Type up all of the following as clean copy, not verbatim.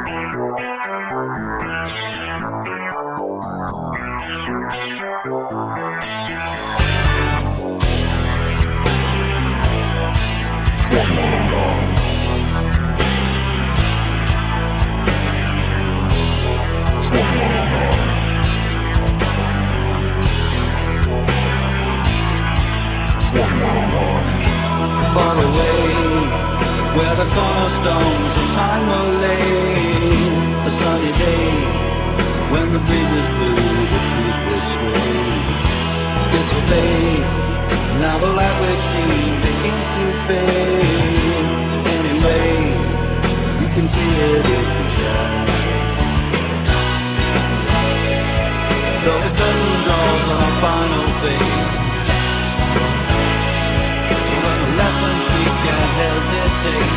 Far away, where the cornerstones of time were laid, a sunny day, when the breezes blew the trees this way. It's a fade, now the light we see begins to fade. Anyway, you can see it if you try. Though the curtain draws on our final phase, lessons we can't hesitate.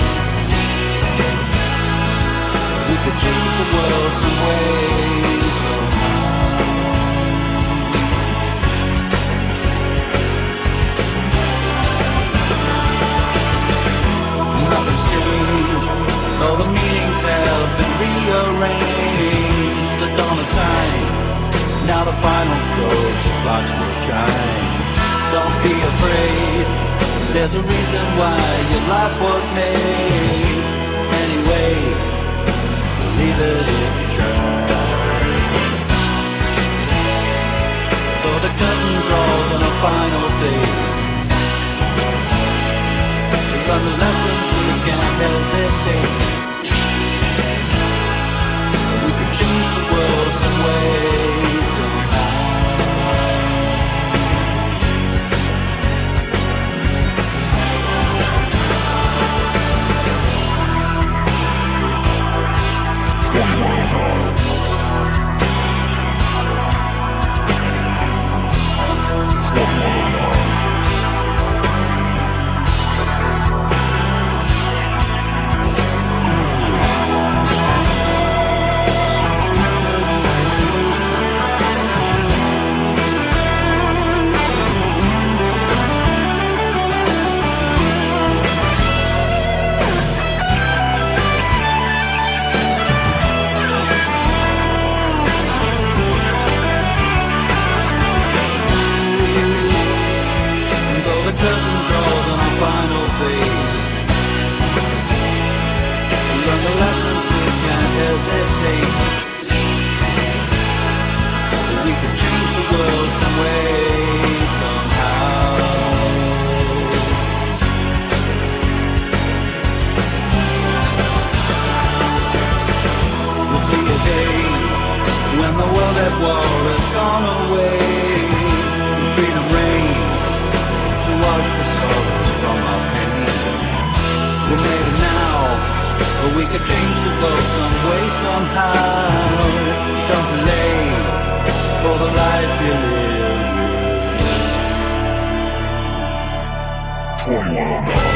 We could change the world some way somehow. Nothing's changed, all the meanings have been rearranged. The dawn of time, now the final goes, the clocks will chime. Don't be afraid, there's a reason why your life was made. Anyway, believe it if you try. So the curtain draws on a final day. To learn the lessons we can't hesitate. We can change the world some way. We could change the world some way, somehow. Don't delay for the life you live. 21